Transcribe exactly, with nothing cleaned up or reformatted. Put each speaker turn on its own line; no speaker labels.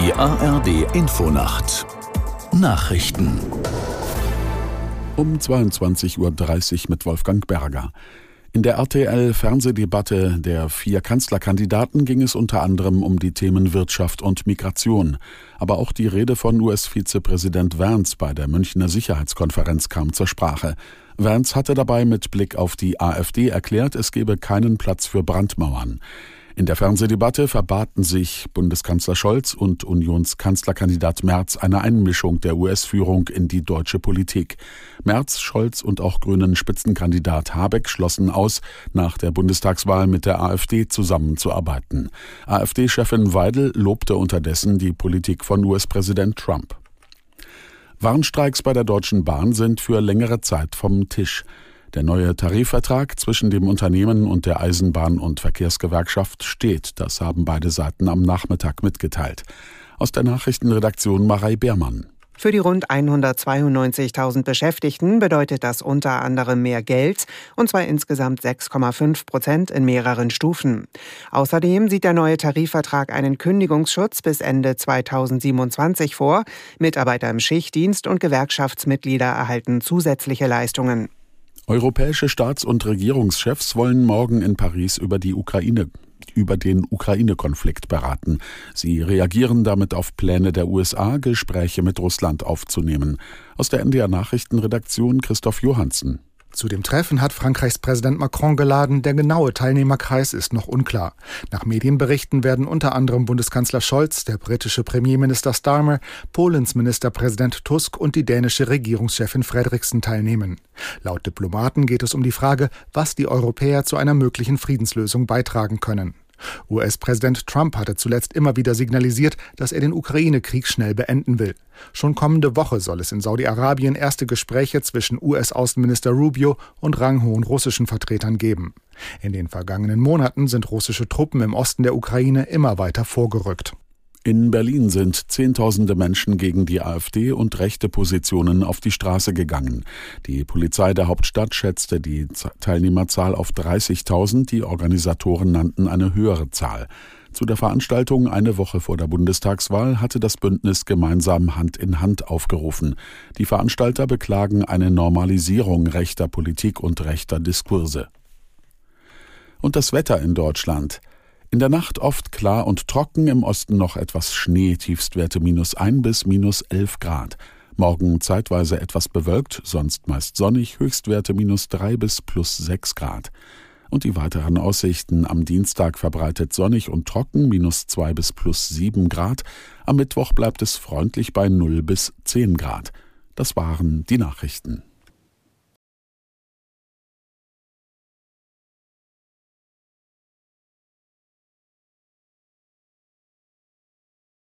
Die A R D-Infonacht Nachrichten
um zweiundzwanzig Uhr dreißig mit Wolfgang Berger. In der R T L-Fernsehdebatte der vier Kanzlerkandidaten ging es unter anderem um die Themen Wirtschaft und Migration. Aber auch die Rede von U S-Vizepräsident Vance bei der Münchner Sicherheitskonferenz kam zur Sprache. Vance hatte dabei mit Blick auf die AfD erklärt, es gebe keinen Platz für Brandmauern. In der Fernsehdebatte verbaten sich Bundeskanzler Scholz und Unionskanzlerkandidat Merz eine Einmischung der U S-Führung in die deutsche Politik. Merz, Scholz und auch Grünen Spitzenkandidat Habeck schlossen aus, nach der Bundestagswahl mit der AfD zusammenzuarbeiten. AfD-Chefin Weidel lobte unterdessen die Politik von U S-Präsident Trump. Warnstreiks bei der Deutschen Bahn sind für längere Zeit vom Tisch. Der neue Tarifvertrag zwischen dem Unternehmen und der Eisenbahn- und Verkehrsgewerkschaft steht. Das haben beide Seiten am Nachmittag mitgeteilt. Aus der Nachrichtenredaktion Marei Beermann.
Für die rund hundertzweiundneunzigtausend Beschäftigten bedeutet das unter anderem mehr Geld, und zwar insgesamt sechs Komma fünf Prozent in mehreren Stufen. Außerdem sieht der neue Tarifvertrag einen Kündigungsschutz bis Ende zweitausendsiebenundzwanzig vor. Mitarbeiter im Schichtdienst und Gewerkschaftsmitglieder erhalten zusätzliche Leistungen.
Europäische Staats- und Regierungschefs wollen morgen in Paris über die Ukraine, über den Ukraine-Konflikt beraten. Sie reagieren damit auf Pläne der U S A, Gespräche mit Russland aufzunehmen. Aus der N D R-Nachrichtenredaktion Christoph Johansen.
Zu dem Treffen hat Frankreichs Präsident Macron geladen. Der genaue Teilnehmerkreis ist noch unklar. Nach Medienberichten werden unter anderem Bundeskanzler Scholz, der britische Premierminister Starmer, Polens Ministerpräsident Tusk und die dänische Regierungschefin Frederiksen teilnehmen. Laut Diplomaten geht es um die Frage, was die Europäer zu einer möglichen Friedenslösung beitragen können. U S-Präsident Trump hatte zuletzt immer wieder signalisiert, dass er den Ukraine-Krieg schnell beenden will. Schon kommende Woche soll es in Saudi-Arabien erste Gespräche zwischen U S-Außenminister Rubio und ranghohen russischen Vertretern geben. In den vergangenen Monaten sind russische Truppen im Osten der Ukraine immer weiter vorgerückt.
In Berlin sind Zehntausende Menschen gegen die AfD und rechte Positionen auf die Straße gegangen. Die Polizei der Hauptstadt schätzte die Teilnehmerzahl auf dreißigtausend, die Organisatoren nannten eine höhere Zahl. Zu der Veranstaltung eine Woche vor der Bundestagswahl hatte das Bündnis gemeinsam Hand in Hand aufgerufen. Die Veranstalter beklagen eine Normalisierung rechter Politik und rechter Diskurse. Und das Wetter in Deutschland. In der Nacht oft klar und trocken, im Osten noch etwas Schnee, Tiefstwerte minus ein bis minus elf Grad. Morgen zeitweise etwas bewölkt, sonst meist sonnig, Höchstwerte minus drei bis plus sechs Grad. Und die weiteren Aussichten: am Dienstag verbreitet sonnig und trocken, minus zwei bis plus sieben Grad. Am Mittwoch bleibt es freundlich bei null bis zehn Grad. Das waren die Nachrichten.